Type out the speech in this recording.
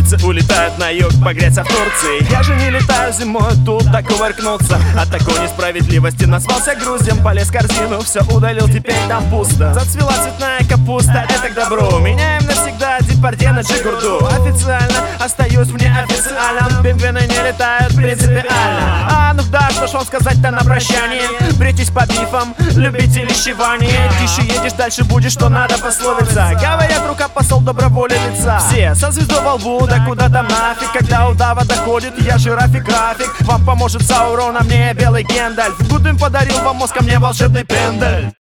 Птицы улетают на юг погреться в Турции. Я же не летаю зимой тут так кувыркнуться. От такой несправедливости назвался груздем. Полез в корзину, все удалил, теперь там пусто. Зацвела цветная капуста, это к добру. Меняем навсегда Депардье на Джигурду. Официально остаюсь в неофициальном. Пингвины не летают принципиально. Ну да, что ж вам сказать-то на прощание? Брейтесь по бифам, любите лещевание. Тише едешь, дальше будешь, что надо пословица. Говорят, рука посол доброволе лица. Все со звездой во лбу, да куда там нафиг. Когда удава доходит, я жираф и график. Вам поможет Саурон, а мне белый Гендальф. Гудвин подарил вам мозг, а мне волшебный пендель.